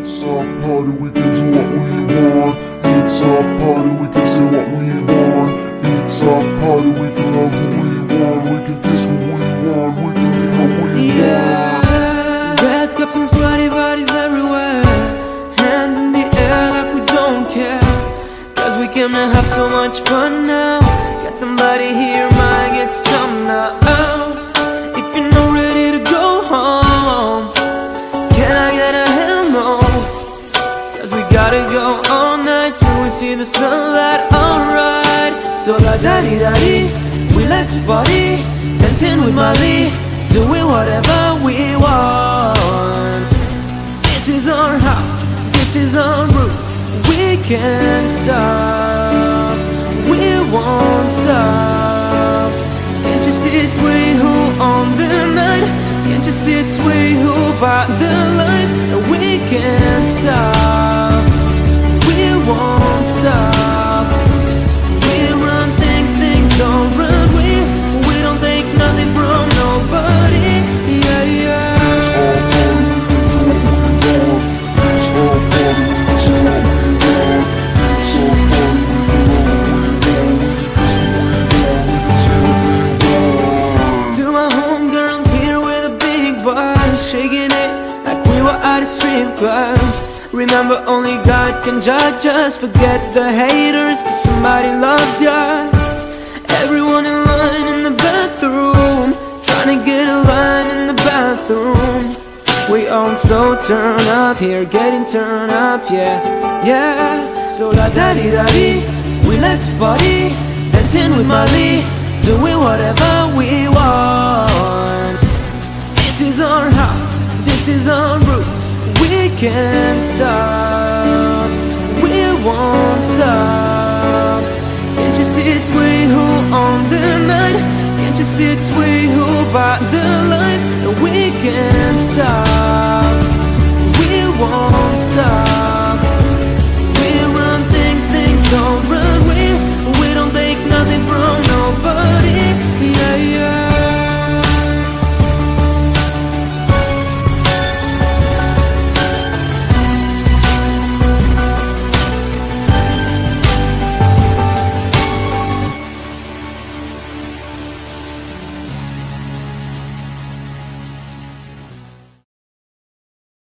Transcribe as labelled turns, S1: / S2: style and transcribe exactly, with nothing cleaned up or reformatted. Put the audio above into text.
S1: It's our party, we can do what we want. It's our party, we can say what we want. It's our party, we can love who we want. We can kiss who we want, we can live how we
S2: Yeah.
S1: want.
S2: Red cups and sweaty bodies everywhere, hands in the air like we don't care. Cause we came to have so much fun now. Got somebody here, might get some now. If you're not ready to go home, can I get a hell no? Cause we gotta go all night till we see the sunlight, alright. So la da di da di, we like to party, dancing with Molly, doing whatever we want. This is our house, this is our roots. We can't stop, we won't stop. Can't you see it's way who on the night? Can't you see it's way who by the life? And we can't stop, we won't stop. We run things, things don't run. We, we don't take nothing from nobody. Yeah, yeah. Shaking it like we were at a strip club. Remember, only God can judge us. Forget the haters, cause somebody loves ya. Everyone in line in the bathroom, trying to get a line in the bathroom. We all so turn up here, getting turned up, yeah, yeah. So la da di da di, we like to party, dancing with Molly, doing whatever we want. This is our house, this is our roots. We can't stop, we won't stop. Can't you see it's way who on the night? Can't you see it's way who by the life? And we can't stop, we won't stop.